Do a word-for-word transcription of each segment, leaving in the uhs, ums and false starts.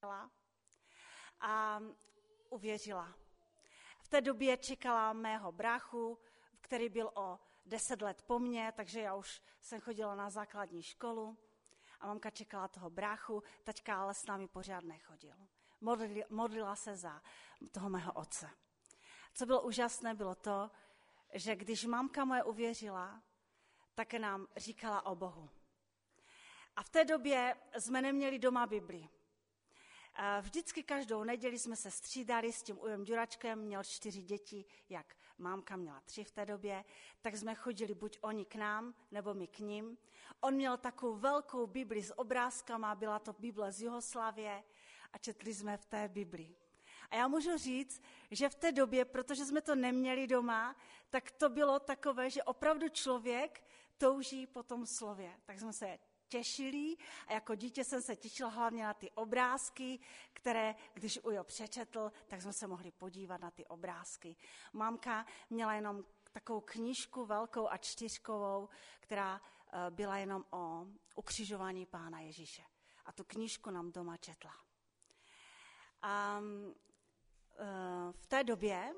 a uvěřila. V té době čekala mého bráchu, který byl o deset let po mně, takže já už jsem chodila na základní školu a mamka čekala toho bráchu, taťka ale s námi pořád nechodil. Modlila, modlila se za toho mého otce. Co bylo úžasné, bylo to, že když mamka moje uvěřila, tak nám říkala o Bohu. A v té době jsme neměli doma Bibli. Vždycky každou neděli jsme se střídali s tím Ujem Ďuračkem, měl čtyři děti, jak mámka měla tři v té době, tak jsme chodili buď oni k nám, nebo my k ním. On měl takovou velkou Bibli s obrázkama, byla to Bible z Jugoslávie a četli jsme v té Bibli. A já můžu říct, že v té době, protože jsme to neměli doma, tak to bylo takové, že opravdu člověk touží po tom slově. Tak jsme se těšili a jako dítě jsem se těšila hlavně na ty obrázky, které, když Ujo přečetl, tak jsme se mohli podívat na ty obrázky. Mamka měla jenom takovou knížku velkou a čtyřkovou, která byla jenom o ukřižování Pána Ježíše. A tu knížku nám doma četla. A v té době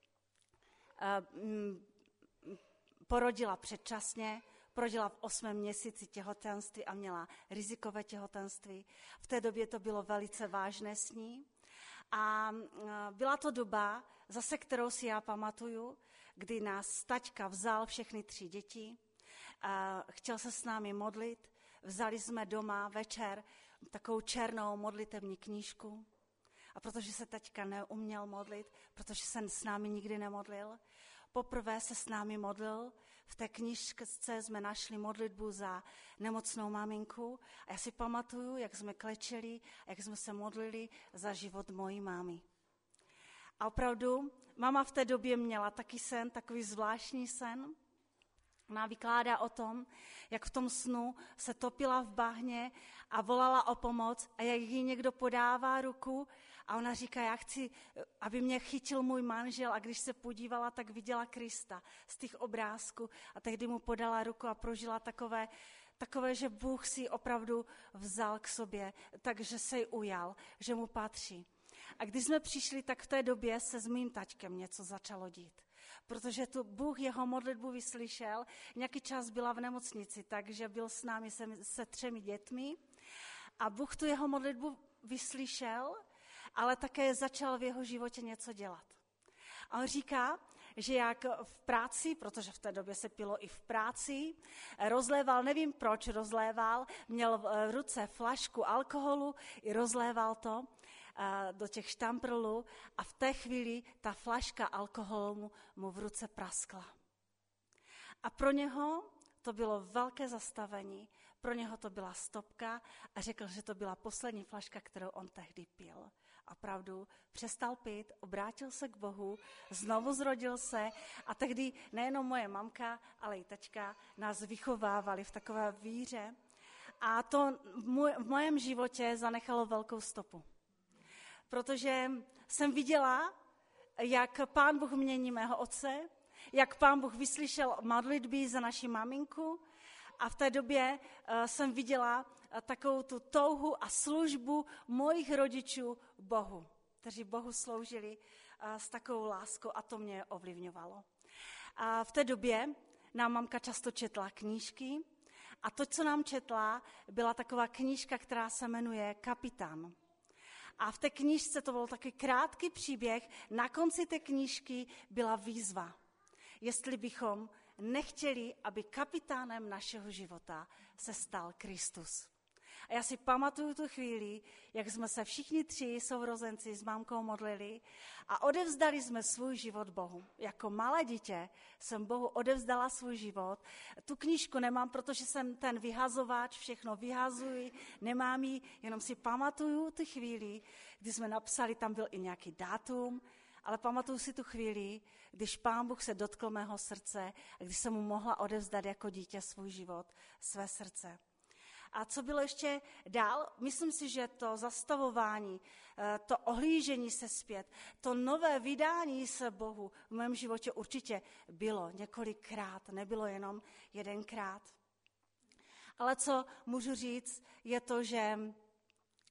porodila předčasně, porodila v osmém měsíci těhotenství a měla rizikové těhotenství. V té době to bylo velice vážné s ní. A byla to doba, zase kterou si já pamatuju, kdy nás taťka vzal všechny tři děti, a chtěl se s námi modlit. Vzali jsme doma večer takovou černou modlitevní knížku. A protože se taťka neuměl modlit, protože se s námi nikdy nemodlil, poprvé se s námi modlil. V té knížce jsme našli modlitbu za nemocnou maminku. A já si pamatuju, jak jsme klečeli, jak jsme se modlili za život mojí mámy. A opravdu, mama v té době měla taky sen, takový zvláštní sen. Ona vykládá o tom, jak v tom snu se topila v bahně a volala o pomoc a jak jí někdo podává ruku a ona říká, já chci, aby mě chytil můj manžel a když se podívala, tak viděla Krista z těch obrázků a tehdy mu podala ruku a prožila takové, takové, že Bůh si opravdu vzal k sobě, takže se jí ujal, že mu patří. A když jsme přišli, tak v té době se s mým taťkem něco začalo dít. Protože tu Bůh jeho modlitbu vyslyšel, nějaký čas byla v nemocnici, takže byl s námi se, se třemi dětmi a Bůh tu jeho modlitbu vyslyšel, ale také začal v jeho životě něco dělat. A on říká, že jak v práci, protože v té době se pilo i v práci, rozléval, nevím proč rozléval, měl v ruce flašku alkoholu i rozléval to do těch štamprlů a v té chvíli ta flaška alkoholu mu, mu v ruce praskla. A pro něho to bylo velké zastavení, pro něho to byla stopka a řekl, že to byla poslední flaška, kterou on tehdy pil. A pravdu přestal pít, obrátil se k Bohu, znovu zrodil se a tehdy nejenom moje mamka, ale i tačka nás vychovávali v takové víře. A to v mém životě zanechalo velkou stopu. Protože jsem viděla, jak Pán Bůh mění mého otce, jak Pán Bůh vyslyšel modlitby za naši maminku a v té době jsem viděla takovou tu touhu a službu mojich rodičů Bohu, kteří Bohu sloužili s takovou láskou a to mě ovlivňovalo. A v té době nám mamka často četla knížky a to, co nám četla, byla taková knížka, která se jmenuje Kapitán. A v té knížce to byl takový krátký příběh, na konci té knížky byla výzva. Jestli bychom nechtěli, aby kapitánem našeho života se stal Kristus. A já si pamatuju tu chvíli, jak jsme se všichni tři sourozenci s mámkou modlili a odevzdali jsme svůj život Bohu. Jako malé dítě jsem Bohu odevzdala svůj život. Tu knížku nemám, protože jsem ten vyhazovač, všechno vyhazuji, nemám ji, jenom si pamatuju tu chvíli, kdy jsme napsali, tam byl i nějaký dátum, ale pamatuju si tu chvíli, když Pán Bůh se dotkl mého srdce a když jsem mu mohla odevzdat jako dítě svůj život, své srdce. A co bylo ještě dál? Myslím si, že to zastavování, to ohlížení se zpět, to nové vydání se Bohu v mém životě určitě bylo několikrát, nebylo jenom jedenkrát. Ale co můžu říct, je to, že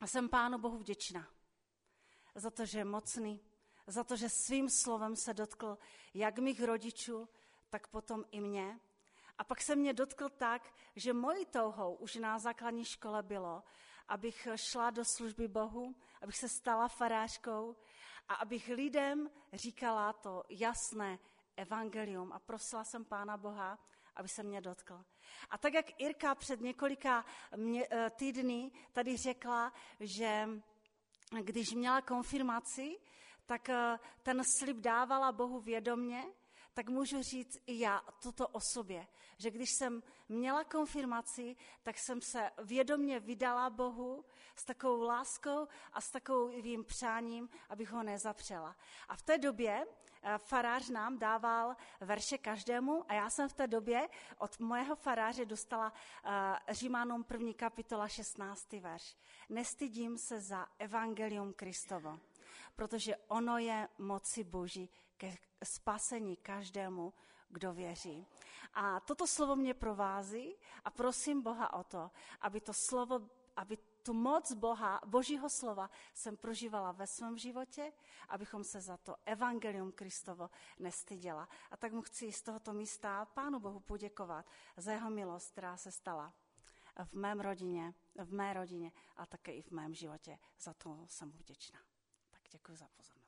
A jsem Pánu Bohu vděčná za to, že je mocný, za to, že svým slovem se dotkl jak mých rodičů, tak potom i mě. A pak se mě dotkl tak, že mojí touhou už na základní škole bylo, abych šla do služby Bohu, abych se stala farářkou a abych lidem říkala to jasné evangelium. A prosila jsem Pána Boha, aby se mě dotkl. A tak, jak Irka před několika mě, týdny tady řekla, že když měla konfirmaci, tak ten slib dávala Bohu vědomně, tak můžu říct i já toto o sobě, že když jsem měla konfirmaci, tak jsem se vědomně vydala Bohu s takovou láskou a s takovým přáním, abych ho nezapřela. A v té době farář nám dával verše každému a já jsem v té době od mého faráře dostala Římanům první kapitola šestnáctý verš. Nestydím se za evangelium Kristovo, protože ono je moci Boží ke spasení každému, kdo věří. A toto slovo mě provází a prosím Boha o to, aby to slovo, aby tu moc Boha, Božího slova jsem prožívala ve svém životě, abychom se za to evangelium Kristovo nestyděla. A tak mu chci z tohoto místa Pánu Bohu poděkovat za jeho milost, která se stala v mém rodině, v mé rodině a také i v mém životě. Za to jsem mu vděčná. Tak děkuji za pozornost.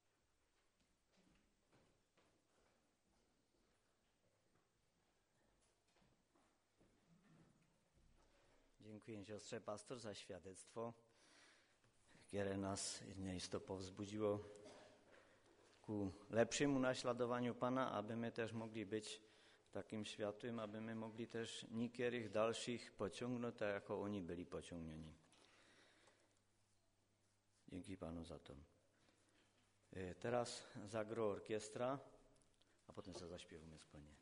Dziękuję siostrze pastor za świadectwo, które nas nieco powzbudziło ku lepszemu naśladowaniu Pana, aby my też mogli być takim światłym, aby my mogli też niektórych dalszych pociągnąć, tak jako oni byli pociągnieni. Dzięki Panu za to. Teraz zagro orkiestra, a potem sobie zaśpiewamy wspólnie.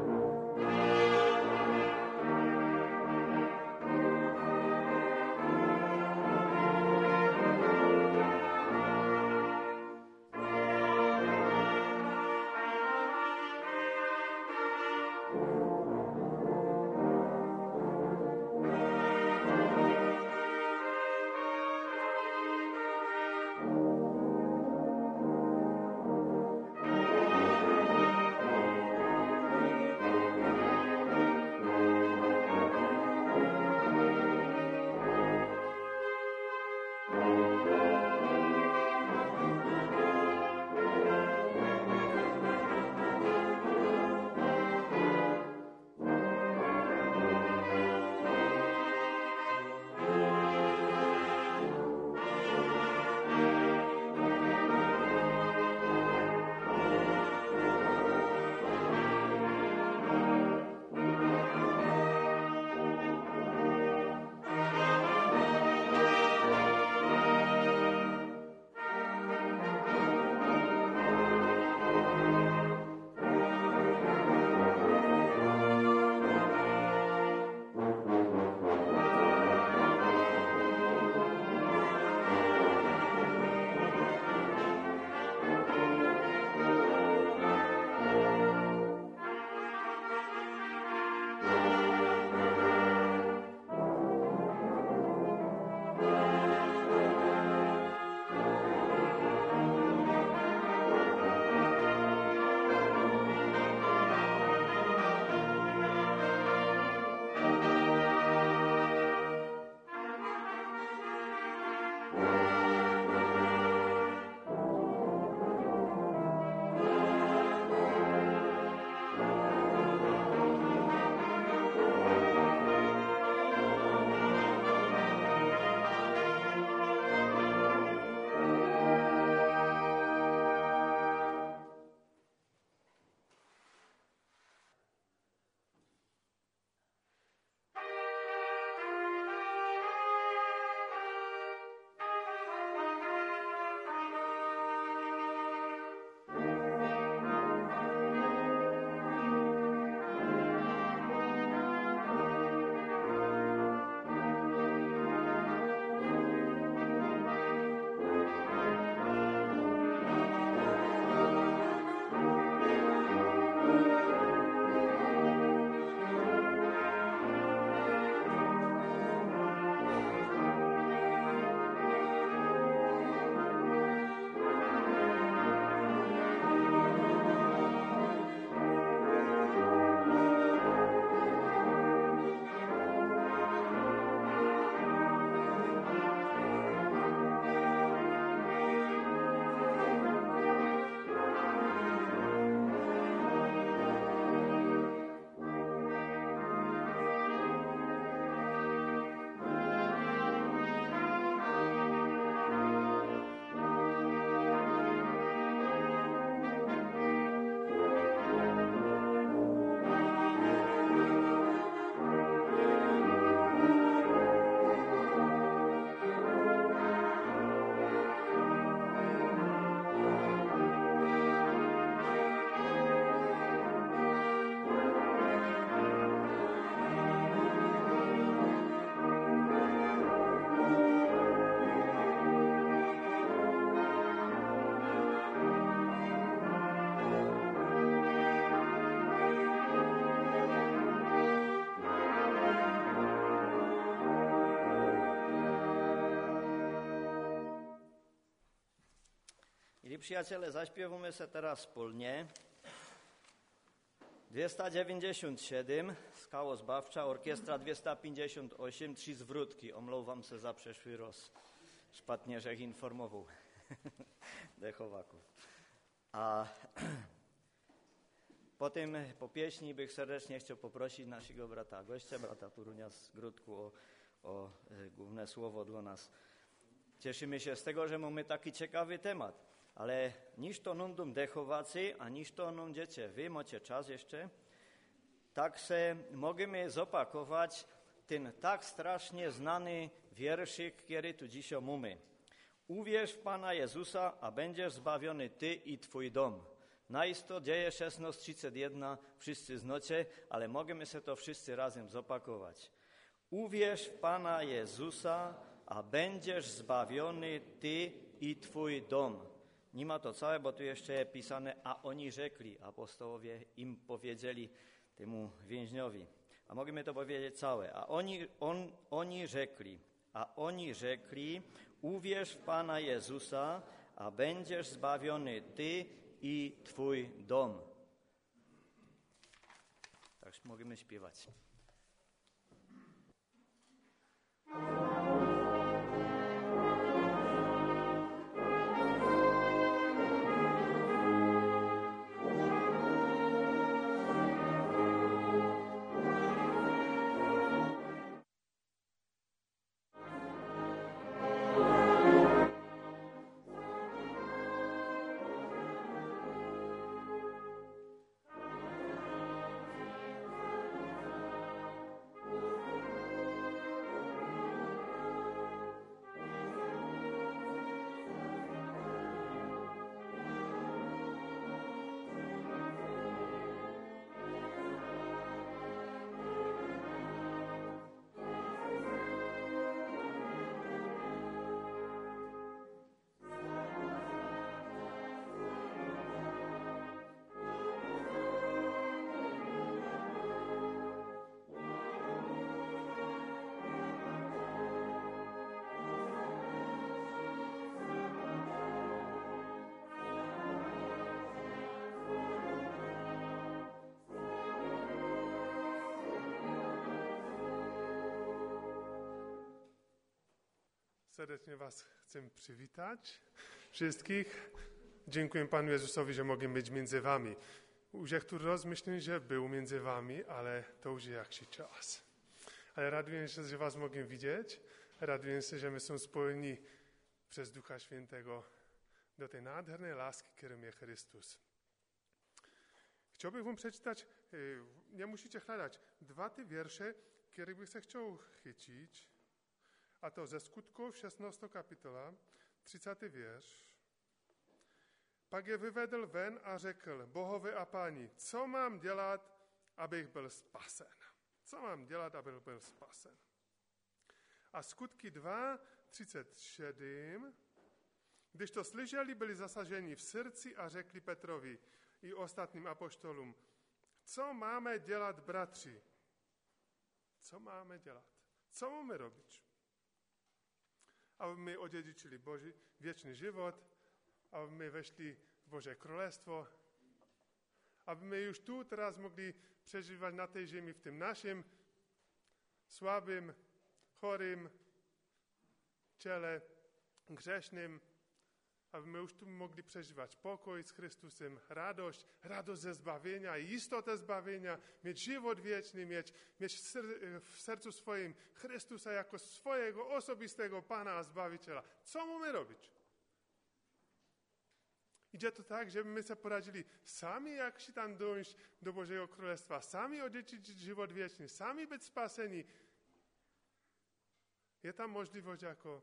Thank you. Milí priatelé, zaśpiewamy se teraz wspólnie dwieście dziewięćdziesiąt siedem, Skało Zbawcza, orkiestra dwieście pięćdziesiąt osiem, trzy zwrótki. Omlouvám se za przeszły roz. Szpatnie, że ich informował dechowaków. A potem po pieśni bych serdecznie chciał poprosić naszego brata gościa, brata Turunia z Grudku o, o e, główne słowo dla nas. Cieszymy się z tego, że mamy taki ciekawy temat. Ale niż to nundum dechowacy, a niż to non dziecię, wy macie czas jeszcze, tak se możemy zopakować ten tak strasznie znany wierszyk, który tu dzisiaj mamy. Uwierz w Pana Jezusa, a będziesz zbawiony ty i twój dom. Najisto dzieje szesnaście trzydzieści jeden, wszyscy znacie, ale możemy se to wszyscy razem zopakować. Uwierz w Pana Jezusa, a będziesz zbawiony ty i twój dom. Nie ma to całe, bo tu jeszcze jest pisane, a oni rzekli, apostołowie im powiedzieli temu więźniowi. A możemy to powiedzieć całe. A oni, on, oni rzekli, a oni rzekli, uwierz w Pana Jezusa, a będziesz zbawiony ty i twój dom. Tak możemy śpiewać. Serdecznie Was chcę przywitać wszystkich. Dziękuję Panu Jezusowi, że mogę być między Wami. Już jak tu rozmyślę, że był między Wami, ale to już jakiś czas. Ale raduję się, że Was mogę widzieć. Raduję się, że my są spojeni przez Ducha Świętego do tej nádhernej łaski, którą jest Chrystus. Chciałbym Wam przeczytać, nie musicie hľadać, dwa te wiersze, które bych się chciał chycić. A to ze Skutków, szesnasta kapitola, třicátý wiersz. Pak je vyvedl ven a řekl, bohowie a páni, co mám dělat, abych byl spasen? Co mám dělat, abych byl spasen? A Skutky dva, třicet sedm. Když to slyšeli, byli zasaženi v srdci a řekli Petrovi i ostatním apoštolům, co máme dělat, bratři? Co máme dělat? Co máme robić? Aby my odziedziczyli Boży wieczny żywot, aby my weszli w Boże Królestwo, aby my już tu teraz mogli przeżywać na tej ziemi, w tym naszym słabym, chorym ciele grzesznym, aby my już tu mogli przeżywać pokój z Chrystusem, radość, radość ze zbawienia i istotę zbawienia, mieć żywot wieczny, mieć, mieć w sercu swoim Chrystusa jako swojego osobistego Pana a Zbawiciela. Co mamy robić? Idzie to tak, żeby my sobie poradzili sami, jak się tam dojść do Bożego Królestwa, sami odziedziczyć żywot wieczny, sami być spaseni. Jest tam możliwość jako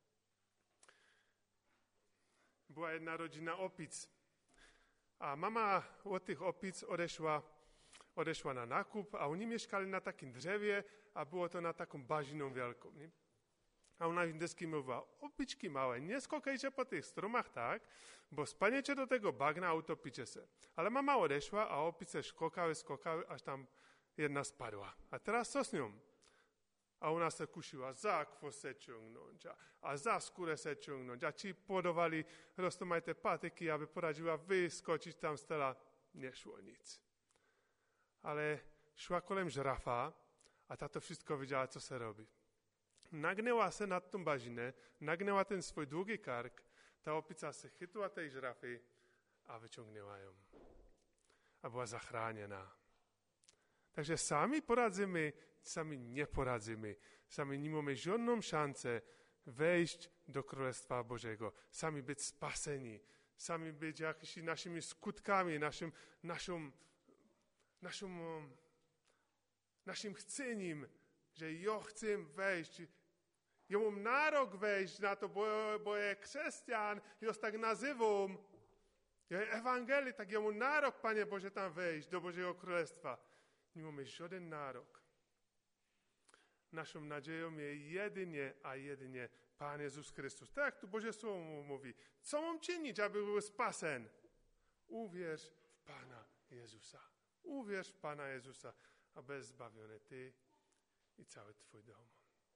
była jedna rodzina opic, a mama od tych opic odeszła, odeszła na nakup, a oni mieszkali na takim drzewie, a było to na taką baziną wielką. Nie? A ona im deski mówiła, opiczki małe, nie skokajcie po tych strumach tak, bo spaniecie do tego bagna, a utopicie się. Ale mama odeszła, a opice skokały, skokały, aż tam jedna spadła. A teraz co z nią? A ona se kusila za chvost se ciągnąć, a, a za skórę se ciągnąć. A ci podawali roztomajte patyki, aby poradziła wyskoczyć tam z tela. Nie szło nic. Ale szła kolem żrafa, a ta to wszystko wiedziała, co se robi. Nagnęła se nad tą bazinę, nagnęła ten swój długi kark, ta opica se chytła tej żrafy, a wyciągnęła ją. A była zachraniona. Także sami poradzimy, sami nie poradzimy. Sami nie mamy żadną szansę wejść do Królestwa Bożego. Sami być spaseni. Sami być jakimiś naszymi skutkami, naszym, naszą, naszą, naszym chceniem, że ja chcę wejść. Ja mam narok wejść na to, bo, bo ja chrześcijan, ja tak nazywam. Ja Ewangelii, tak ja mam narok, Panie Boże, tam wejść do Bożego Królestwa. Nie mamy żaden narok. Naszą nadzieją jest jedynie, a jedynie Pan Jezus Chrystus. Tak jak tu Boże Słowo mówi. Co mam czynić, aby był spasen? Uwierz w Pana Jezusa. Uwierz w Pana Jezusa, a bez zbawiony Ty i cały Twój dom.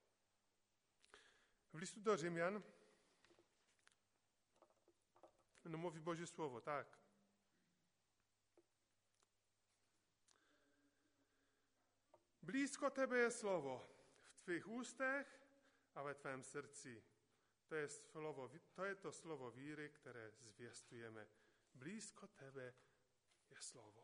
W listu do Rzymian no mówi Boże Słowo, tak. Blisko Tebe jest Słowo, w Twych ustach, a we Twoim sercu. To jest słowo, to jest to słowo wiry, które zwiastujemy. Blisko Tebe jest Słowo.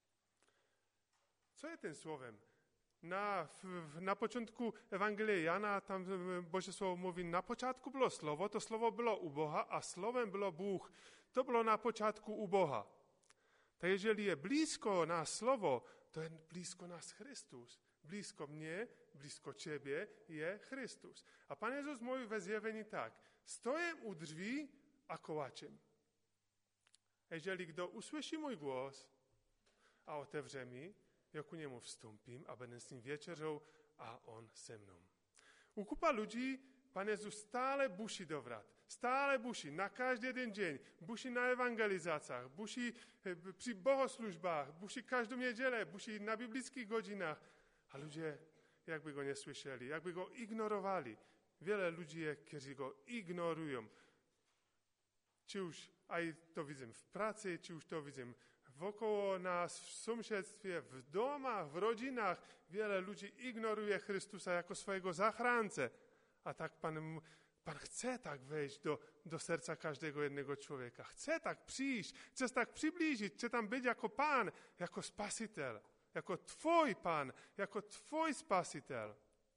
Co jest tym słowem? Na, w, na początku Ewangelii Jana, tam Boże Słowo mówi, na początku było Słowo, to Słowo było u Boha, a Słowem było Bóg. To było na początku u Boha. To jeżeli jest blisko nas Słowo, to jest blisko nas Chrystus. Blisko mnie, blisko Ciebie jest Chrystus. A Pan Jezus mówił we zjawieniu tak, stoję u drzwi, a kołaczem. Jeżeli kto usłyszy mój głos, a otewrze mi, ja ku niemu wstąpim, a będę z nim wieczerzał, a on ze mną. U kupa ludzi Pan Jezus stale busi do wrat. Stale busi, na każdy jeden dzień. Busi na ewangelizacjach, busi przy bogoslużbach, busi każdą niedzielę, busi na biblickich godzinach. A ludzie jakby go nie słyszeli, jakby go ignorowali. Wiele ludzi, którzy go ignorują. Czy już a to widzę w pracy, czy już to widzę wokoło nas, w sąsiedztwie, w domach, w rodzinach. Wiele ludzi ignoruje Chrystusa jako swojego zachránce. A tak Pan, Pan chce tak wejść do, do serca każdego jednego człowieka. Chce tak przyjść, chce tak przybliżyć, chce tam być jako Pan, jako Spasiciel, jako Twój Pan, jako Twój Spasiciel.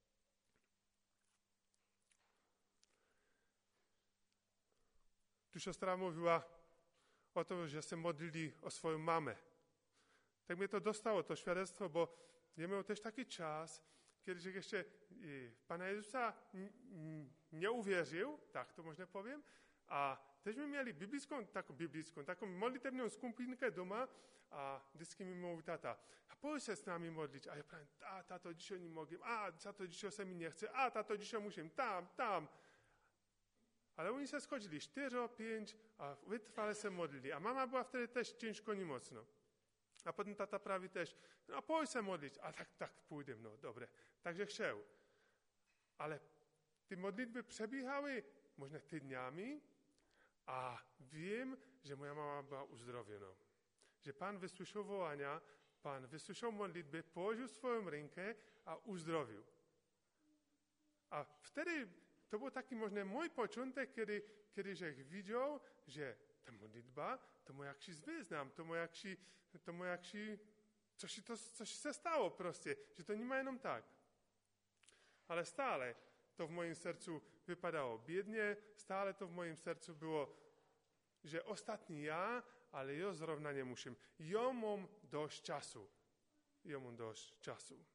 Tu siostra mówiła o to, że się modlili o swoją mamę. Tak mnie to dostało, to świadectwo, bo ja miał też taki czas, kiedy jeszcze Pana Jezusa nie uwierzył, tak to można powiem, a teśmy mieli biblijską, taką biblijską, taką modlitewną skupinkę doma, a dyski mi mówił tata, a pójdź się z nami modlić, a ja powiem, a tato dzisiaj nie mogę, a tato dzisiaj se mi nie chce, a tato dzisiaj muszę, tam, tam. Ale oni się schodzili, cztery, pięć, a wytrwale się modlili. A mama była wtedy też ciężko i mocno. A potem tata prawi też, no pójdź się modlić. A tak, tak, pójdę, no dobre. Także chciał. Ale te modlitwy przebiegały, można tygodniami, a wiem, że moja mama była uzdrowiona. Że Pan wysłyszał wołania, Pan wysłyszał modlitwy, położył swoją rękę, a uzdrowił. A wtedy to był taki może mój początek, kiedy, kiedy że widział, że ta modlitwa, to mu jak się wyznam, to mu jak się, to mu jak się, coś, to, coś się stało proste, że to nie ma jenom tak. Ale stale to w moim sercu wypadało biednie, stale to w moim sercu było, że ostatni ja, ale ja zrovna nie muszę. Ja mam dość czasu. Ja mam dość czasu.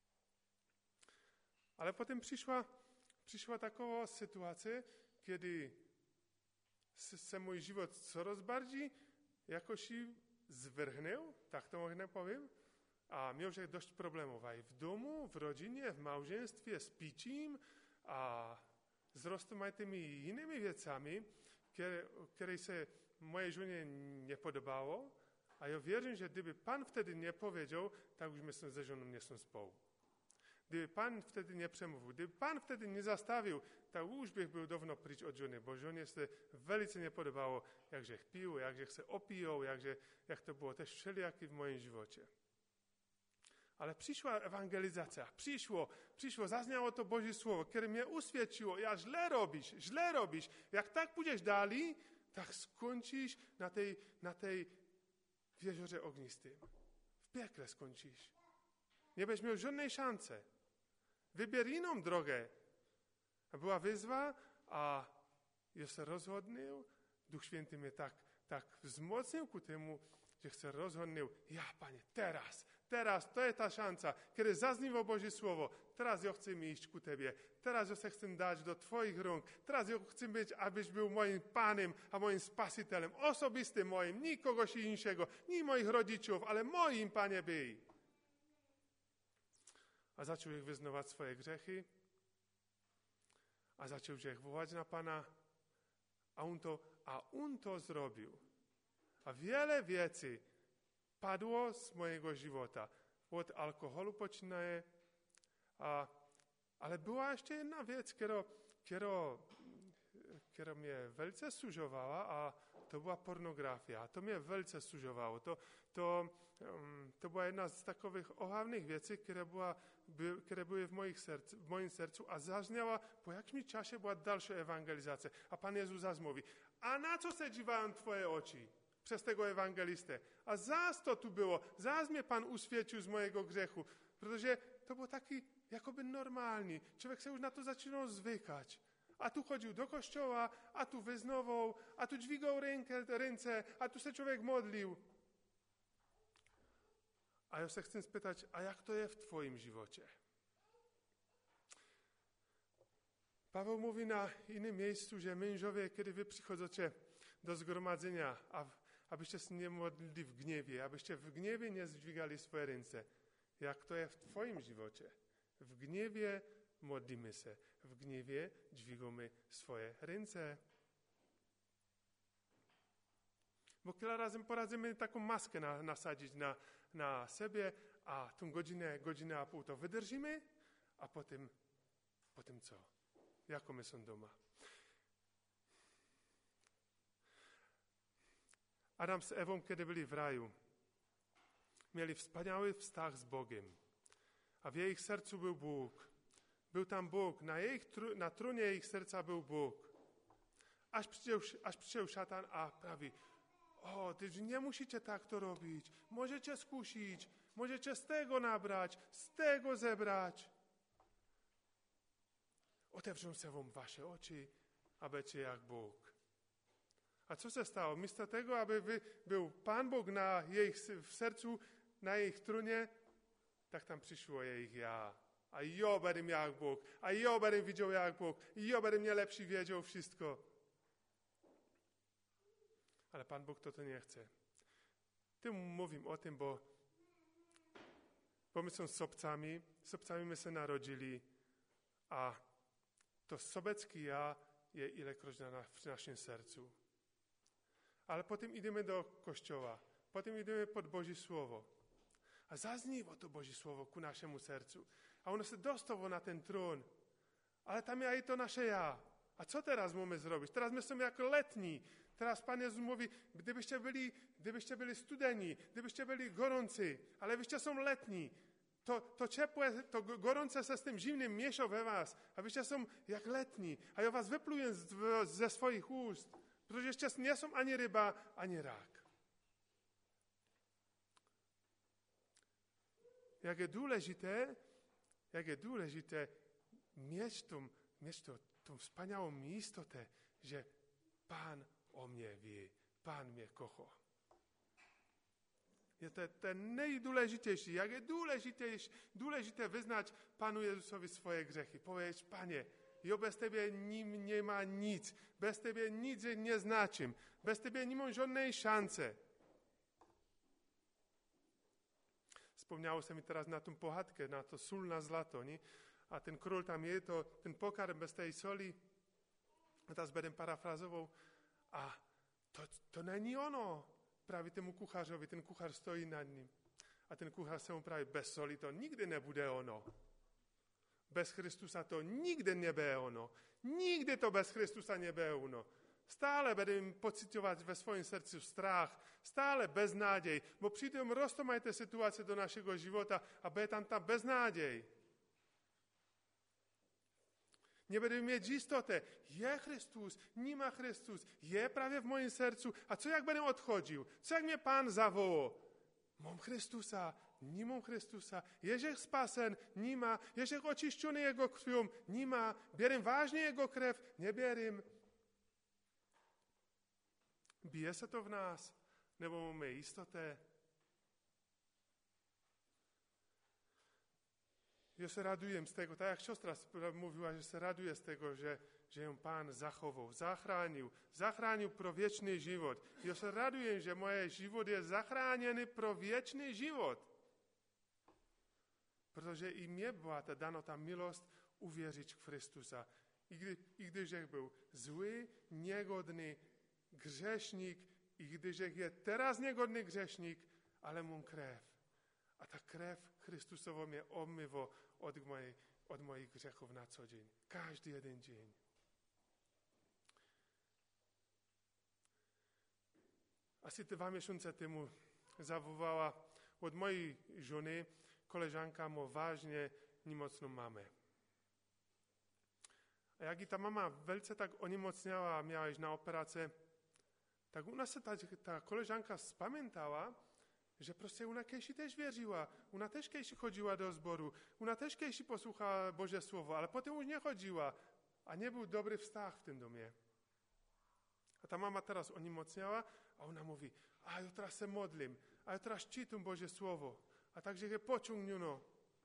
Ale potem przyszła Przyszła taka sytuacja, kiedy se mój żywot coraz bardziej jakoś zwerchnął, tak to można powiem, a miał się dość problemów i w domu, w rodzinie, w małżeństwie, z piciem, a z rozmaitými innymi rzeczami, które, które się mojej żonie nie podobało, a ja wierzę, że gdyby Pan wtedy nie powiedział, tak już my ze żoną nie są spół. Gdyby Pan wtedy nie przemówił, gdyby Pan wtedy nie zastawił, to już bych był dawno pryč od żony, bo żonie się velice nie podobało, jakże pił, jakże się opijał, jakże, jak to było też wszelijakie w moim żywocie. Ale przyszła ewangelizacja, przyszło, przyszło, zazniało to Boże Słowo, które mnie uświeciło, ja źle robisz, źle robisz. Jak tak pójdziesz dalej, tak skończysz na tej, na tej w jeziorze ognistym. W piekle skończysz. Nie będziesz miał żadnej szansy. Wybier inną drogę. A była wyzwa, a ja się rozhodnął. Duch Święty mnie tak, tak wzmocnił ku temu, że chcę rozhodnął. Ja, Panie, teraz, teraz, to jest ta szansa, kiedy zazniło Boże Słowo. Teraz ja chcę iść ku Tebie. Teraz ja chcę dać do Twoich rąk. Teraz ja chcę być, abyś był moim Panem, a moim Spasitelem. Osobistym moim, nie kogoś innego, nie moich rodziców, ale moim, Panie, byj. A zaczął ich wyznawać swoje grzechy, a zaczął ich wołać na Pana, a on to, a on to zrobił. A wiele rzeczy padło z mojego żywota. Od alkoholu poczynaje, a, ale była jeszcze jedna rzecz, która, która, która mnie wielce sużowała, a to była pornografia. To mnie wielce sużowało. To, to, um, to była jedna z takowych ohavnych rzeczy, które, była, by, które były w, moich sercu, w moim sercu, a zażniała, po jakimś czasie była dalsza ewangelizacja. A Pan Jezus zas mówi, a na co se dziwają Twoje oczy? Przez tego ewangelistę. A zas to tu było. Zas mnie Pan uświecił z mojego grzechu. Protože to było taki jakoby normalny. Człowiek się już na to zaczynał zwykać. A tu chodził do kościoła, a tu wyznawał, a tu dźwigał rękę, ręce, a tu się człowiek modlił. A ja się chcę spytać, a jak to jest w Twoim żywocie? Paweł mówi na innym miejscu, że mężowie, kiedy wy przychodzicie do zgromadzenia, a abyście się nie modlili w gniewie, abyście w gniewie nie zdźwigali swoje ręce. Jak to jest w Twoim żywocie? W gniewie modlimy się, w gniewie dźwigamy swoje ręce. Bo kilka razy poradzimy taką maskę na, nasadzić na, na siebie, a tą godzinę, godzinę a pół to wydrżymy, a potem, potem co? Jako my są doma? Adam z Ewą, kiedy byli w raju, mieli wspaniały vztah z Bogiem, a w ich sercu był Bóg. Był tam Bóg, na, ich, na tronie ich serca był Bóg. Aż przyszedł, aż przyszedł szatan, a prawi, o, ty nie musicie tak to robić, możecie skusić, możecie z tego nabrać, z tego zebrać. Otewrzą się wam wasze oczy, a będziecie jak Bóg. A co się stało? Místo tego, aby wy, był Pan Bóg na jej, w sercu, na ich tronie, tak tam przyszło ich ja. A ja będę jak Bóg, a ja będę widział jak Bóg, i ja będę mnie lepszy wiedział wszystko. Ale Pan Bóg to to nie chce. Tym mówię o tym, bo, bo my są sobcami, sobcami my się narodzili, a to sobecki ja je ilekroć na, w naszym sercu. Ale potem idziemy do kościoła, potem idziemy pod Boże Słowo. A zazniło to Boże Słowo ku naszemu sercu. A ono się dostało na ten tron. Ale tam ja i to nasze ja. A co teraz mamy zrobić? Teraz my są jak letni. Teraz Pan Jezus mówi, gdybyście byli, gdybyście byli studeni, gdybyście byli gorący, ale wyście są letni, to, to ciepłe, to gorące się z tym zimnym miesza we was, a wyście są jak letni, a ja was wypluję z, ze swoich ust. Protože jeszcze nie są ani ryba, ani rak. Jak jest důležité, jak jest důležité mieć tą, mieć tą, tą wspaniałą istotę, że Pan o mnie wie, Pan mnie kocha. Jest to ten najdůležitější, jak jest důležité wyznać Panu Jezusowi swoje grzechy. Powiedzieć, Panie, ja bez Tebie nim nie ma nic, bez Tebie nic nie znaczym, bez Tebie nie mam żadnej szansy. Wspomniało się mi teraz na tą pohádkę, na to sól na zlato, nie? A ten król tam je, to ten pokarm bez tej soli, a teraz będę parafrazował, a to, to nie ono, prawie temu kucharzowi, ten kucharz stoi nad nim, a ten kucharz się mu prawi, bez soli to nigdy nie bude ono. bez Chrystusa to nikdy nebude ono. Nikdy to bez Chrystusa nebude ono. Stále budeme pociťovať ve svojom srdcu strach, stále beznádej, bo přitom roztomajte situácie do našeho života a bude tam ta beznádej. Nebudeme mít jistoty, je Christus, nemá Christus, je právě v mojím srdcu. A co jak budem odchodil? Co jak mě Pán zavolal? Mám Christusa, nemám Christusa. Ježek spasen, nemá. Ježek očišťený jeho krvom, nemá. Běrem vážně jeho krev, neběrem. Bije se to v nás, nebo máme jistoty? Ja sa radujem z tego, tak jak siostra mówiła, że się raduje z tego, że, że ją Pan zachował, zachránil, zachránil pro wieczny život. Ja sa radujem, že moje život je zachráněný pro wieczny život. Protože i mnie była ta dana ta milost uwierzyć w Chrystusa. I, gdy, i gdyż jak był zły, niegodny grzesznik, i gdyż jak je teraz niegodny grzesznik, ale mu krew. A ta krew Chrystusowa mnie obmywa od, mojej, od moich grzechów na co dzień. Każdy jeden dzień. Asi dwa miesiące temu zawołała od mojej żony koleżanka ma ważnie niemocną mamę. A jak i ta mama wielce tak onemocniała, a miała iść na operację, tak u nas ta, ta koleżanka spamiętała, że proste ona kiedyś też wierzyła, ona też kiedyś chodziła do zboru, ona też kiedyś posłuchała Boże Słowo, ale potem już nie chodziła, a nie był dobry wstach w tym domie. A ta mama teraz onemocniała, a ona mówi, a ja teraz się modlim, a ja teraz czytam Boże Słowo, a także je pociągniono.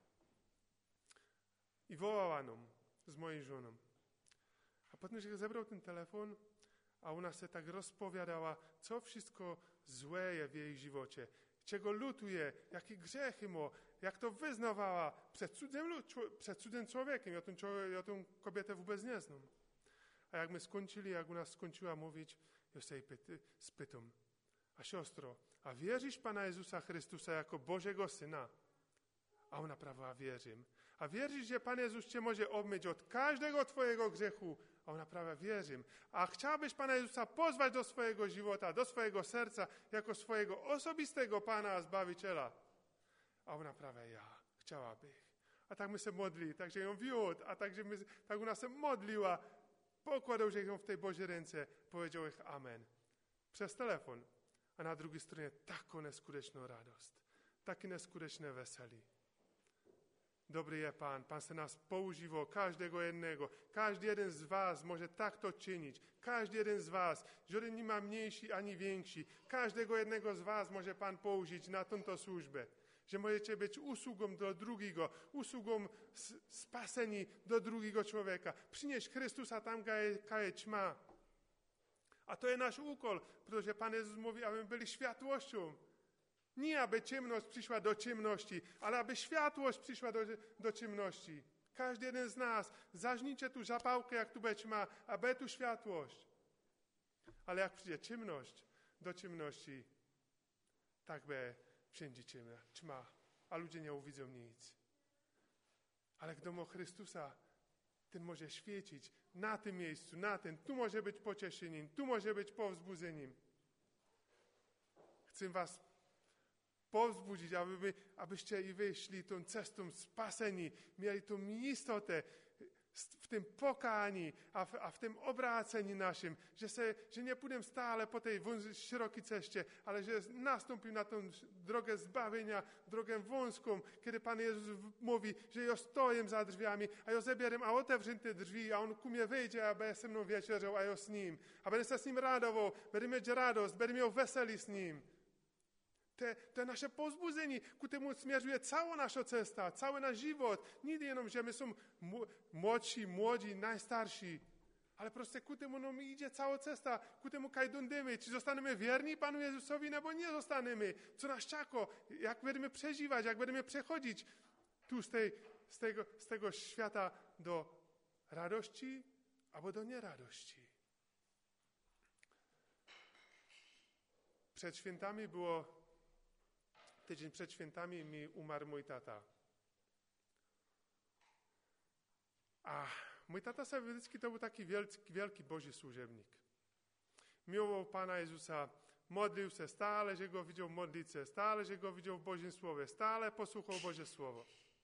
I wołała nam z moją żoną. A potem się zebrał ten telefon, a ona się tak rozpowiadała, co wszystko złe jest w jej żywocie, czego lutuje, jakie grzechy ma, jak to wyznawała przed cudzym, przed cudzym człowiekiem. Ja tę, ja tę kobietę wobec nie znam. A jak my skończyli, jak ona skończyła mówić, ja się jej spytam, a siostro, a wierzysz Pana Jezusa Chrystusa jako Bożego Syna? A ona prawa, wierzę. A wierzysz, że Pan Jezus Cię może obmyć od każdego Twojego grzechu? A ona prawa, wierzę. A chciałbyś Pana Jezusa pozwać do swojego żywota, do swojego serca, jako swojego osobistego Pana a Zbawiciela? A ona prawa, ja, chciałabym. A tak my się modli, także ją wiódł, a także my, tak ona się modliła, pokładał się ją w tej Bożej ręce, powiedział ich amen. Przez telefon. A na drugiej stronie taką neskuteczną radość, takie neskuteczne weseli. Dobry jest Pan, Pan se nas poużywał, każdego jednego. Każdy jeden z was może tak to czynić. Każdy jeden z was, żaden nie ma mniejszy ani większy. Każdego jednego z was może Pan poużyć na tę służbę. Że możecie być usługą do drugiego, usługą spaseni do drugiego człowieka. Przynieść Chrystusa tam, gdzie jest ćma. A to jest nasz ukol, protože Pan Jezus mówi, aby byli światłością. Nie aby ciemność przyszła do ciemności, ale aby światłość przyszła do, do ciemności. Każdy jeden z nas, zażnijcie tu zapałkę, jak tu będzie ma, a będzie tu światłość. Ale jak przyjdzie ciemność do ciemności, tak będzie wszędzie ciemna, ćma, a ludzie nie uwidzą nic. Ale kto ma Chrystusa, ten może świecić na tym miejscu, na tym. Tu może być pocieszeniem, tu może być powzbudzeniem. Chcę was powzbudzić, aby, abyście i wy szli tą cestą spaseni, mieli tą istotę w tym pokani, a w, a w tym obraceniu naszym, że, se, że nie pójdę stale po tej szerokiej ceście, ale że nastąpił na tą drogę zbawienia, drogę wąską, kiedy Pan Jezus mówi, że ja stoję za drzwiami, a ja zabieram, a otewrzę te drzwi, a On ku mnie wyjdzie, a będzie ze mną wieczerzał, a ja z Nim, a będę się z Nim radował, będę mieć radość, będę miał weseli z Nim. Te, to nasze pozbudzenie, ku temu zmierzuje cała nasza cesta, cały nasz żywot. Nie jenom, że my są młodsi, młodzi, najstarsi, ale proste ku temu nam idzie cała cesta, ku temu kaj dądymy, czy zostaniemy wierni Panu Jezusowi, nebo nie zostaniemy. Co nas czeka, jak będziemy przeżywać, jak będziemy przechodzić tu z, tej, z, tego, z tego świata do radości albo do nieradości. Przed świętami było Tydzień przed świętami mi umarł mój tata. A mój tata Sawiecki to był taki wielki, wielki Boży służebnik. Miłował Pana Jezusa, modlił się stale, że Go widział modlić się, stale, że Go widział w Bożym Słowie, stale posłuchał Boże Słowo.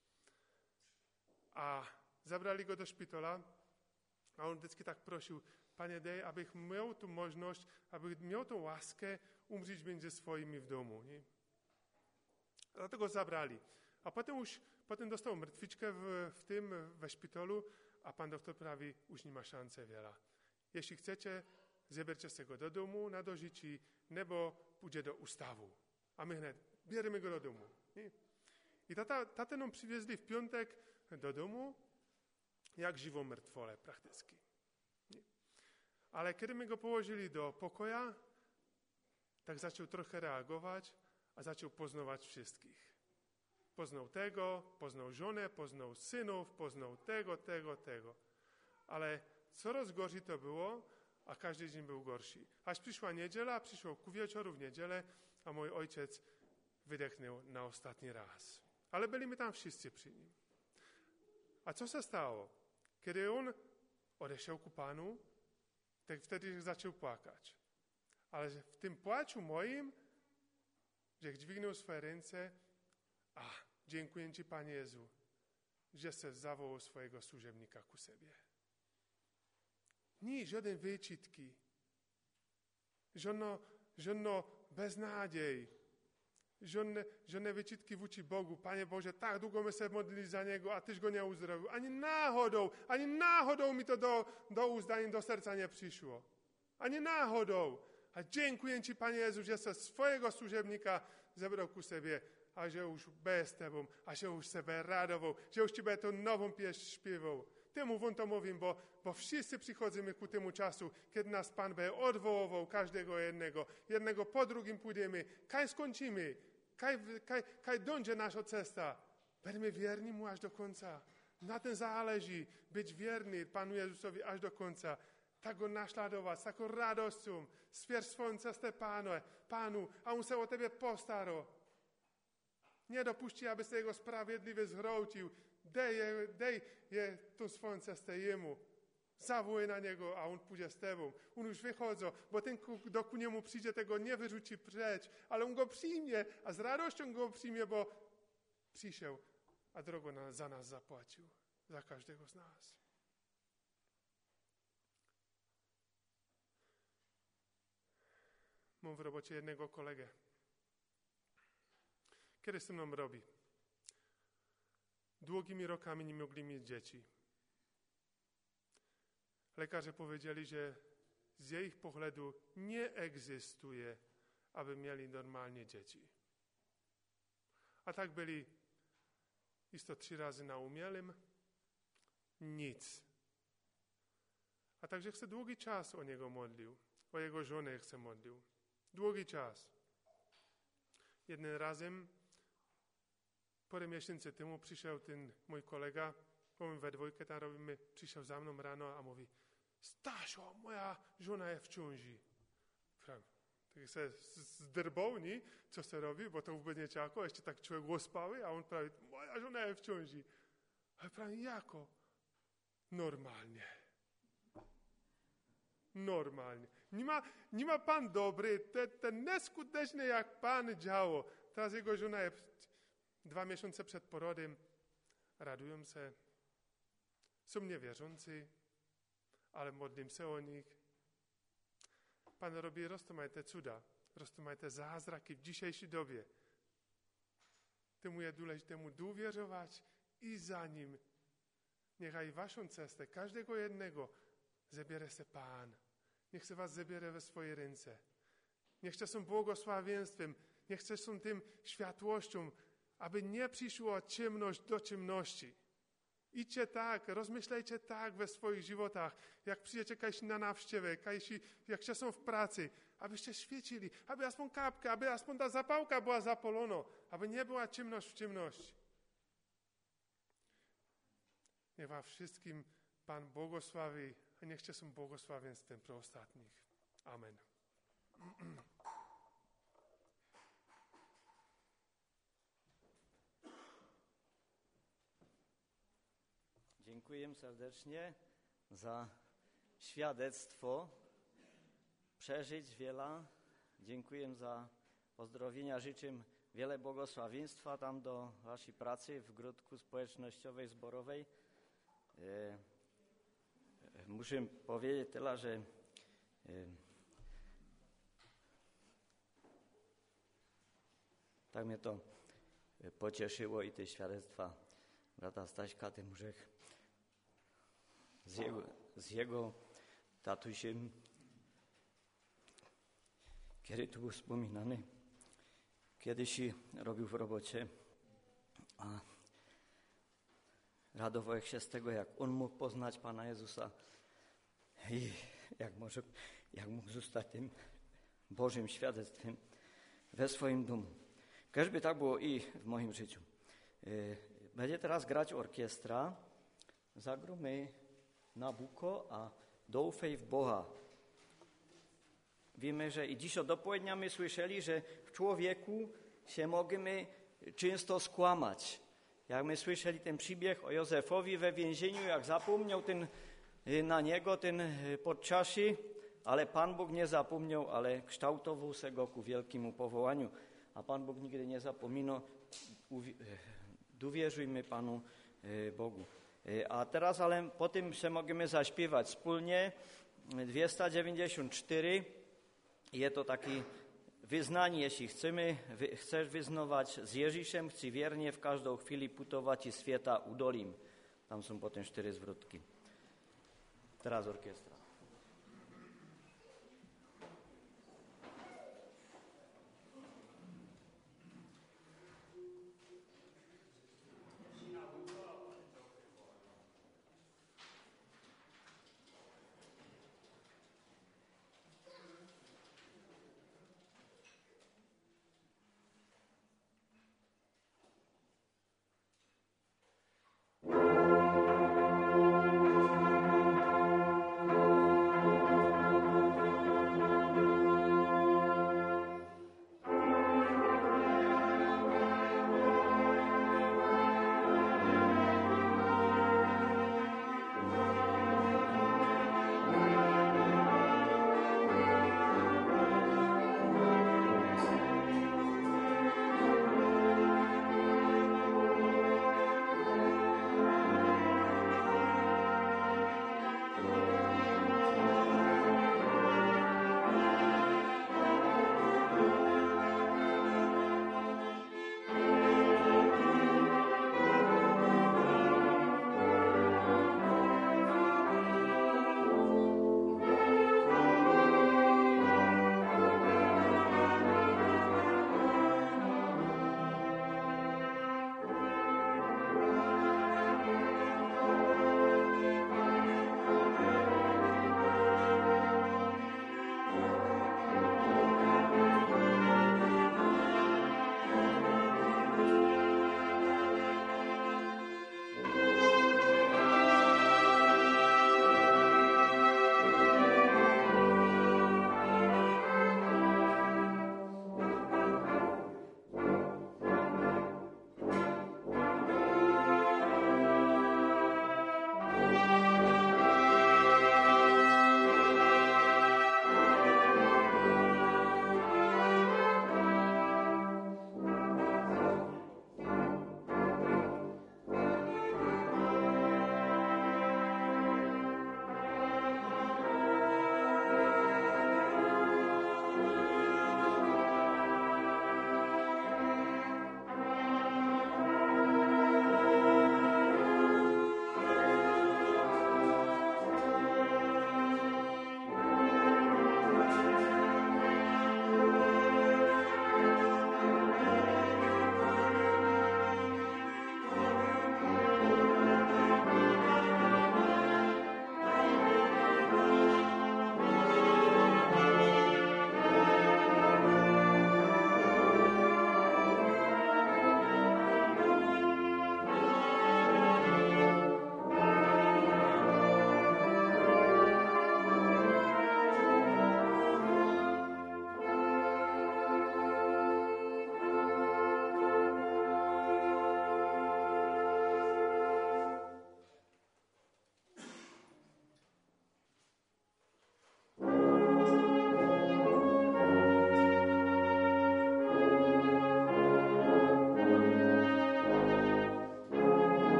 A zabrali Go do szpitala, a on vždycky tak prosił, Panie, dej, abych miał tu możliwość, abych miał tą łaskę umrzeć między swoimi w domu. Nie? Dlatego zabrali. A potem już potem dostał mrtwiczkę w, w tym, we szpitalu, a pan doktor prawi, już nie ma szansy wiele. Jeśli chcecie, zabierzcie się go do domu na dożycie, nebo pójdzie do ustawu. A my wnet, bierzemy go do domu. Nie? I tata, tatę nam przywieźli w piątek do domu, jak żywą mrtwolę praktycznie. Nie? Ale kiedy my go położyli do pokoja, tak zaczął trochę reagować, a zaczął poznawać wszystkich. Poznał tego, poznał żonę, poznał synów, poznał tego, tego, tego. Ale coraz gorzej to było, a każdy dzień był gorszy. Aż przyszła niedziela, przyszło ku wieczoru w niedzielę, a mój ojciec wydechnął na ostatni raz. Ale byliśmy tam wszyscy przy nim. A co się stało? Kiedy on odeszedł ku Panu, tak wtedy zaczął płakać. Ale w tym płaczu moim, że dźwignął swoje ręce, a dziękuję Ci, Panie Jezu, że se zawołał swojego służebnika ku sobie. Nie, żaden wyczytki, żadno, żadno beznadziej, żadne, żadne wyczytki w uci Bogu. Panie Boże, tak długo my się modlili za Niego, a Tyś Go nie uzdrowił. Ani náhodou, ani náhodou mi to do, do ust, ani do serca nie przyszło. Ani náhodou. A dziękuję Ci, Panie Jezu, że se swojego służebnika zebrał ku sobie, a że już bez Tebą, a że już sobie radował, że już Ciebie tą nową pieśń śpiewał. Temu wam to mówię, bo, bo wszyscy przychodzimy ku temu czasu, kiedy nas Pan będzie odwoływał każdego jednego. Jednego po drugim pójdziemy. Kaj skończymy, kaj, kaj, kaj dąży nasza cesta. Będziemy wierni Mu aż do końca. Na tym zależy, być wierny Panu Jezusowi aż do końca. Tak Go naśladować, z taką radością. Swierz swoją cestę Panu, Panu, a On się o Tebie postarał. Nie dopuści, aby się Jego sprawiedliwie zwrócił. Dej, dej je tą swoją cestę Jemu. Zawołaj na Niego, a On pójdzie z Tebą. On już wychodzi, bo ten, kto ku Niemu przyjdzie, tego nie wyrzuci precz, ale On Go przyjmie, a z radością Go przyjmie, bo przyszedł, a drogo na, za nas zapłacił. Za każdego z nas. Mam w robocie jednego kolegę. Kiedy z tym nam robi? Długimi rokami nie mogli mieć dzieci. Lekarze powiedzieli, że z ich poglądu nie egzystuje, aby mieli normalnie dzieci. A tak byli isto trzy razy na umielym, nic. A także chce długi czas o niego modlił, o jego żonę chce modlił. Długi czas. Jednym razem parę miesięcy temu przyszedł ten mój kolega, bo my we dwójkę tam robimy, przyszedł za mną rano, a mówi, Stasio, moja żona jest w ciąży. Tak się zdrbał, nie? Co się robi, bo to wůbec nie ciako, jeszcze tak człowiek ospały, a on prawie, moja żona jest w ciąży. A prawie, jako? Normalnie. Normalnie. Nie ma, nie ma Pan dobry, ten, ten neskuteczny jak Pan działo. Teraz jego żona jest dwa miesiące przed porodem, radują się, są niewierzący, ale modlím się o nich. Pan robi roztomajte cuda, roztomajte zázraky w dzisiejszej dobie. Temu je důležité mu důvěřować i za nim. Niechaj waszą cestę, każdego jednego, zabierze się Pan. Niech się was zabierze we swoje ręce. Niech są błogosławieństwem, niech są tym światłością, aby nie przyszło ciemność do ciemności. Idźcie tak, rozmyślajcie tak we swoich żywotach, jak przyjdziecie kiedyś na nawszciewę, jak się są w pracy, abyście świecili, aby aspoň kapka, aby aspoň ta zapałka była zapalona, aby nie była ciemność w ciemności. Niech wam wszystkim Pan błogosławi, a niechcie są błogosławieństwem pro ostatnich. Amen. Dziękuję serdecznie za świadectwo, przeżyć wiele. Dziękuję za pozdrowienia, życzę wiele błogosławieństwa tam do waszej pracy w Grodku Społecznościowej Zborowej. E, muszę powiedzieć tyle, że e, tak mnie to pocieszyło i te świadectwa brata Staśka, ten Murzech z jego, z jego tatusiem, kiedy tu był wspominany, kiedyś robił w robocie, a radował się z tego, jak on mógł poznać Pana Jezusa i jak, może, jak mógł zostać tym Bożym świadectwem we swoim domu. Każdy tak było i w moim życiu. Będzie teraz grać orkiestra, zagromy Nabucco a Doufej w Boha. Wiemy, że i dziś do południa my słyszeli, że w człowieku się możemy często skłamać. Jak my słyszeli ten przybieg o Józefowi we więzieniu, jak zapomniał ten, na niego ten podczasy, ale Pan Bóg nie zapomniał, ale kształtował se go ku wielkiemu powołaniu. A Pan Bóg nigdy nie zapomina. Dowierzujmy Panu Bogu. A teraz, ale po tym się możemy zaśpiewać wspólnie dwieście dziewięćdziesiąt cztery. Jest to taki wyznanie, jeśli chcemy, wy, chcesz wyznawać z Jeżiszem, chci wiernie w każdą chwili putować i świata udolim. Tam są potem cztery zwrotki. Teraz orkiestra. Thank you.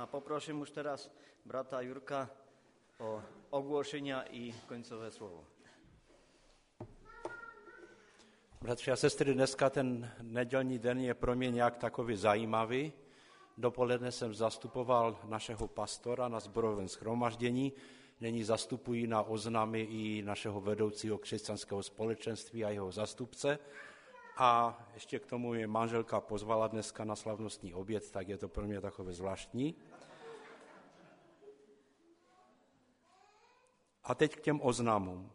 a poprosím už teraz brata Jurka o ogłoszenia i końcowe słowo. Bratři a sestry, dneska ten nedělní den je pro mě nějak takový zajímavý. Dopoledne jsem zastupoval našeho pastora na sborovém shromaždění, nyní zastupují na oznamy i našeho vedoucího křesťanského společenství a jeho zastupce. A ještě k tomu je manželka pozvala dneska na slavnostní oběd, tak je to pro mě takové zvláštní. A teď k těm oznamům.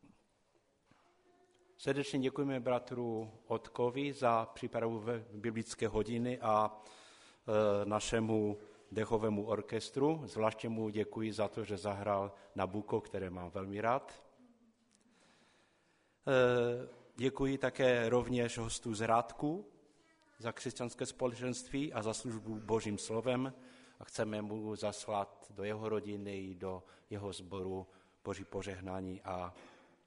Srdečně děkujeme bratru Otkovi za přípravu biblické hodiny a e, našemu dechovému orchestru. Zvláště mu děkuji za to, že zahrál Nabucco, které mám velmi rád. E, děkuji také rovněž hostů z Rádku za křesťanské společenství a za službu Božím slovem a chceme mu zaslat do jeho rodiny i do jeho sboru Boží požehnání a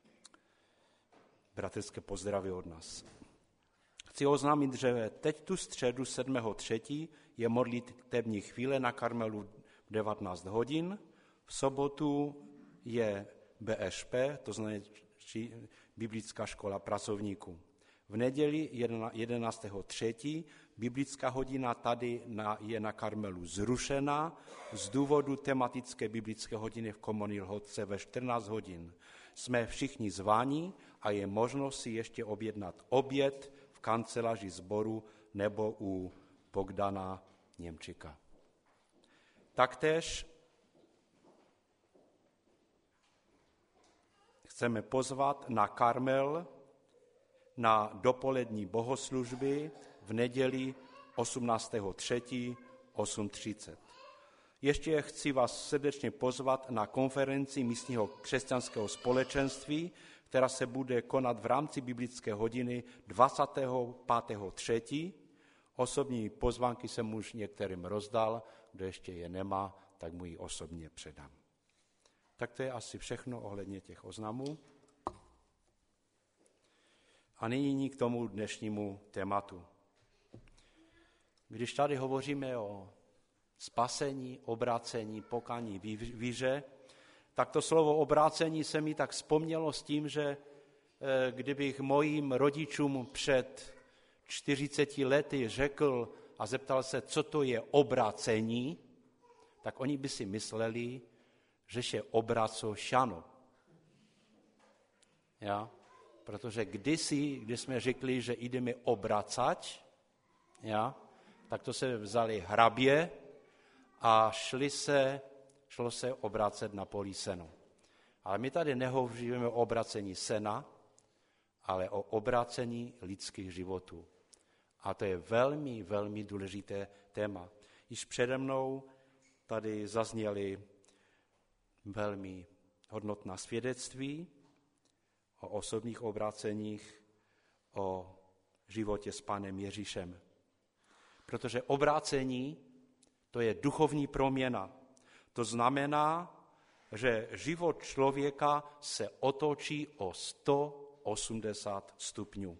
bratrské pozdravy od nás. Chci oznámit, že teď tu středu sedmého třetího je modlitební chvíle na Karmelu v devatenáct hodin. V sobotu je B Š P, to znamená Biblická škola pracovníků. V neděli jedenáctého třetího biblická hodina tady na, je na Karmelu zrušena z důvodu tematické biblické hodiny v Komorní Lhotce ve čtrnáct hodin. Jsme všichni zváni a je možno si ještě objednat oběd v kanceláři sboru nebo u Bogdana Němčika. Taktéž chceme pozvat na Karmel na dopolední bohoslužby v neděli osmnáctého třetího osm třicet. Ještě chci vás srdečně pozvat na konferenci místního křesťanského společenství, která se bude konat v rámci biblické hodiny dvacátého pátého třetího Osobní pozvánky jsem už některým rozdal, kdo ještě je nemá, tak mu ji osobně předám. Tak to je asi všechno ohledně těch oznamů. A nyní k tomu dnešnímu tématu. Když tady hovoříme o spasení, obrácení, pokání, víře, tak to slovo obrácení se mi tak vzpomnělo s tím, že kdybych mojím rodičům před čtyřiceti lety řekl a zeptal se, co to je obrácení, tak oni by si mysleli, že je obraco šano. Ja? Protože kdysi, když jsme řekli, že jdeme obracať, ja? tak to se vzali hrabě a šli se, šlo se obracet na polí seno. Ale my tady nehovoříme o obracení sena, ale o obracení lidských životů. A to je velmi, velmi důležité téma. Již přede mnou tady zazněly velmi hodnotná svědectví o osobních obráceních, o životě s Pánem Ježíšem. Protože obrácení to je duchovní proměna. To znamená, že život člověka se otočí o sto osmdesát stupňů.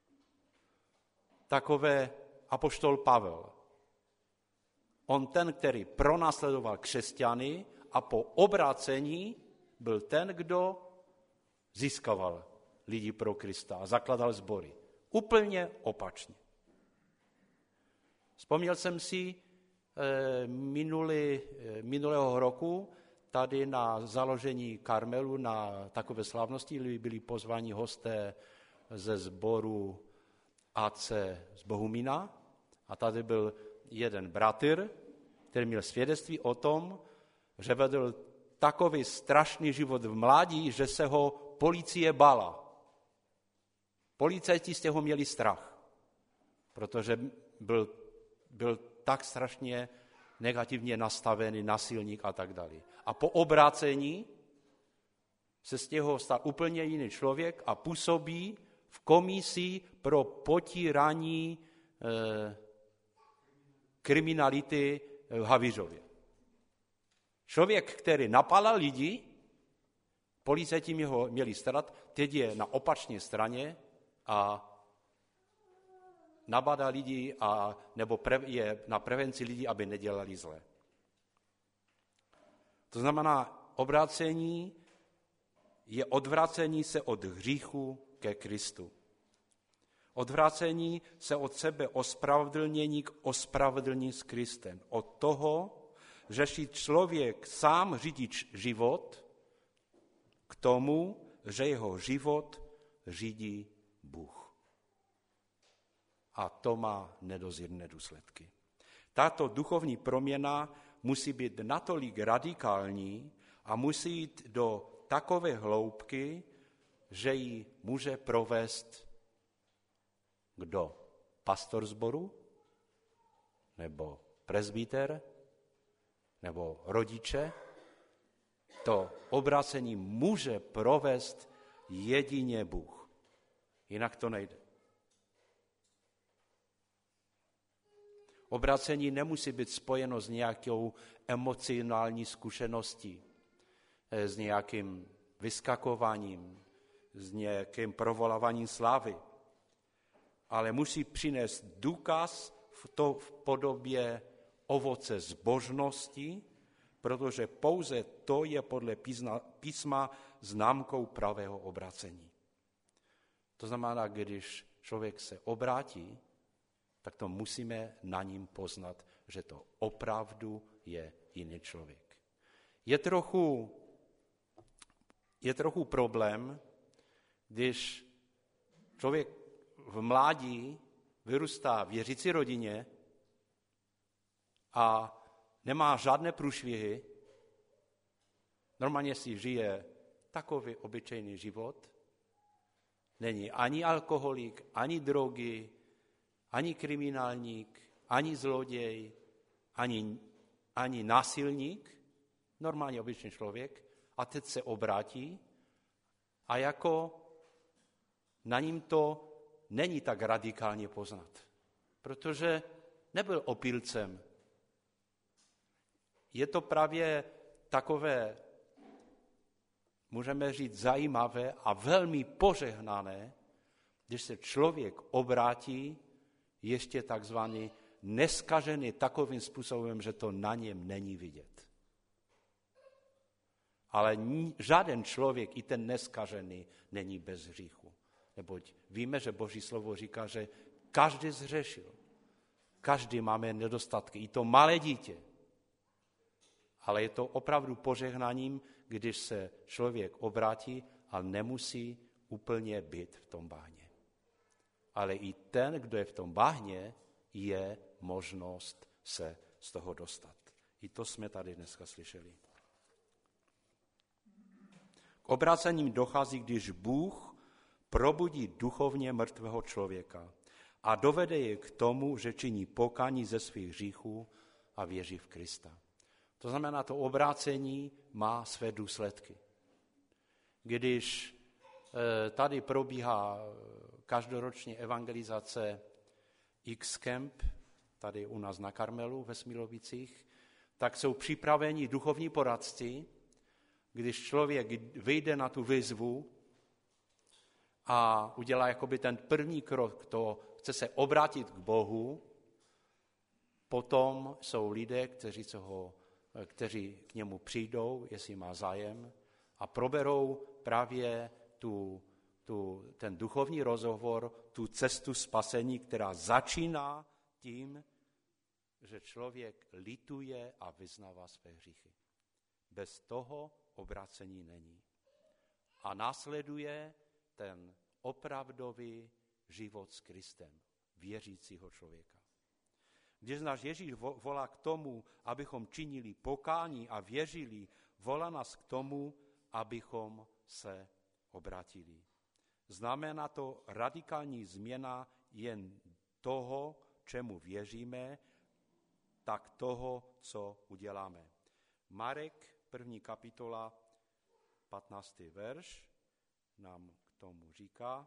Takové apoštol Pavel. On ten, který pronásledoval křesťany a po obrácení byl ten, kdo získaval lidi pro Krista a zakladal sbory. Úplně opačně. Vzpomněl jsem si eh, minulý, eh, minulého roku tady na založení Karmelu, na takové slavnosti byli pozváni hosté ze sboru A C z Bohumína a tady byl jeden bratr, který měl svědectví o tom, že vedl takový strašný život v mládí, že se ho policie bála. Policajti z těho měli strach, protože byl, byl tak strašně negativně nastavený nasilník a tak dále. A po obrácení se z těho stal úplně jiný člověk a působí v komisi pro potírání eh, kriminality v Havířově. Člověk, který napálal lidi, policajti ho měli starat, teď je na opačné straně a nabádá lidi a, nebo pre, je na prevenci lidí, aby nedělali zlé. To znamená, obrácení je odvracení se od hříchu ke Kristu. Odvracení se od sebe ospravedlnění k ospravedlnění s Kristem. Od toho, že si člověk sám řídí život, k tomu, že jeho život řídí Bůh. A to má nedozírné důsledky. Tato duchovní proměna musí být natolik radikální a musí jít do takové hloubky, že ji může provést kdo? Pastor sboru? Nebo presbyter? Nebo rodiče? To obrácení může provést jedině Bůh. Jinak to nejde. Obrácení nemusí být spojeno s nějakou emocionální zkušeností, s nějakým vyskakováním, s nějakým provoláváním slávy, ale musí přinést důkaz v, to, v podobě ovoce zbožnosti, protože pouze to je podle písma, písma známkou pravého obracení. To znamená, když člověk se obrátí, tak to musíme na ním poznat, že to opravdu je jiný člověk. Je trochu, je trochu problém, když člověk v mládí vyrůstá v věřící rodině a nemá žádné průšvihy, normálně si žije takový obyčejný život, není ani alkoholik, ani drogy, ani kriminálník, ani zloděj, ani, ani násilník, normálně obyčejný člověk, a teď se obrátí a jako na ním to není tak radikálně poznat, protože nebyl opilcem. Je to právě takové, můžeme říct, zajímavé a velmi požehnané, když se člověk obrátí ještě takzvaný neskažený takovým způsobem, že to na něm není vidět. Ale žádný člověk, i ten neskažený, není bez hříchu. Neboť víme, že Boží slovo říká, že každý zhřešil. Každý máme nedostatky, i to malé dítě. Ale je to opravdu požehnáním, když se člověk obrátí a nemusí úplně být v tom bahně. Ale i ten, kdo je v tom bahně, je možnost se z toho dostat. I to jsme tady dneska slyšeli. K obrácením dochází, když Bůh probudí duchovně mrtvého člověka a dovede je k tomu, že činí pokání ze svých hříchů a věří v Krista. To znamená, to obrácení má své důsledky. Když tady probíhá každoročně evangelizace X-Camp, tady u nás na Karmelu ve Smilovicích, tak jsou připraveni duchovní poradci, když člověk vyjde na tu výzvu a udělá jakoby ten první krok, to chce se obrátit k Bohu, potom jsou lidé, kteří, se ho, kteří k němu přijdou, jestli má zájem, a proberou právě tu, tu, ten duchovní rozhovor, tu cestu spasení, která začíná tím, že člověk lituje a vyznává své hříchy. Bez toho obrácení není. A následuje ten opravdový život s Kristem, věřícího člověka. Když náš Ježíš volá k tomu, abychom činili pokání a věřili, volá nás k tomu, abychom se obratili. Znamená to radikální změna jen toho, čemu věříme, tak toho, co uděláme. Marek, první kapitola, patnáctý verš, nám k tomu říká: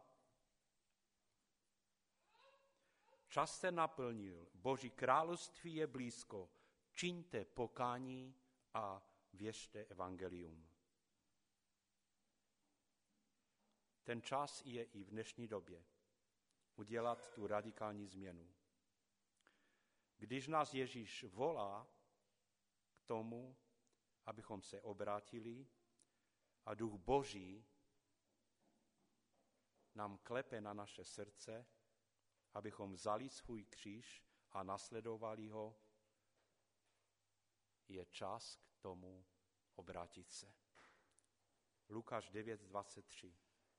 Čas se naplnil, Boží království je blízko, čiňte pokání a věřte evangelium. Ten čas je i v dnešní době udělat tu radikální změnu. Když nás Ježíš volá k tomu, abychom se obrátili a Duch Boží nám klepe na naše srdce, abychom vzali svůj kříž a nasledovali ho, je čas k tomu obrátit se. Lukáš devět dvacet tři.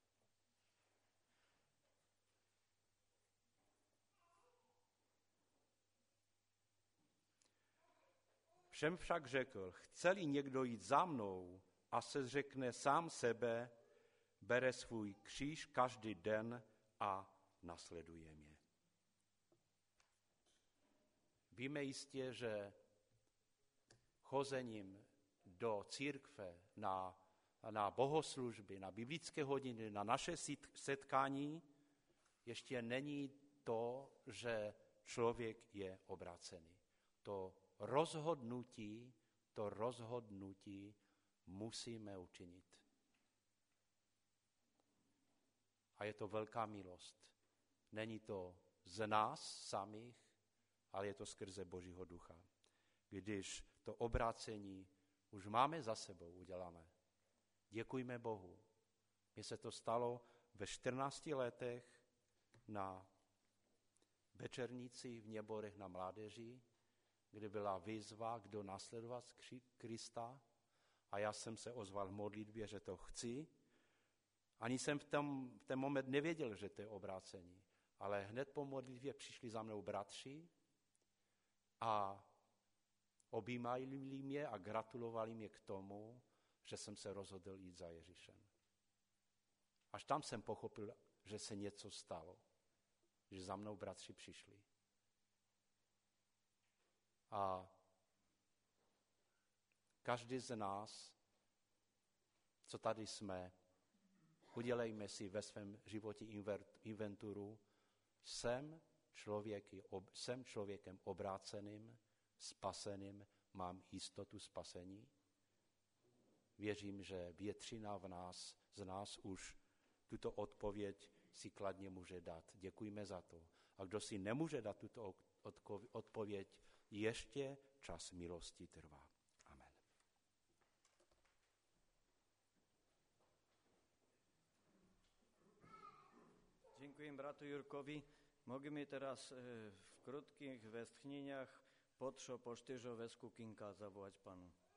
Všem však řekl, chce-li někdo jít za mnou a se zřekne sám sebe, bere svůj kříž každý den a nasleduje mě. Víme jistě, že chozením do církve, na, na bohoslužby, na biblické hodiny, na naše setkání, ještě není to, že člověk je obrácený. To rozhodnutí, to rozhodnutí musíme učinit. A je to velká milost. Není to z nás samých, ale je to skrze Božího ducha. Když to obrácení už máme za sebou udělané. Děkujme Bohu. Mně se to stalo ve čtrnácti letech na večernici v Něborech na mládeži, kde byla výzva, kdo následovat Krista, a já jsem se ozval v modlitbě, že to chci. Ani jsem v, tom, v ten moment nevěděl, že to je obrácení, ale hned po modlitbě přišli za mnou bratři a objímali mě a gratulovali mě k tomu, že jsem se rozhodl jít za Ježíšem. Až tam jsem pochopil, že se něco stalo, že za mnou bratři přišli. A každý z nás, co tady jsme, udělejme si ve svém životě inventuru, jsem, člověky, jsem člověkem obráceným, spaseným, mám jistotu spasení. Věřím, že většina v nás, z nás už tuto odpověď si kladně může dát. Děkujme za to. A kdo si nemůže dát tuto odpověď, ještě čas milosti trvá. Amen. Dziękuję bratu Jurkowi. Mogę teraz w krótkich westchnieniach potrzo posztyżo wesku kinka zawołać Panu.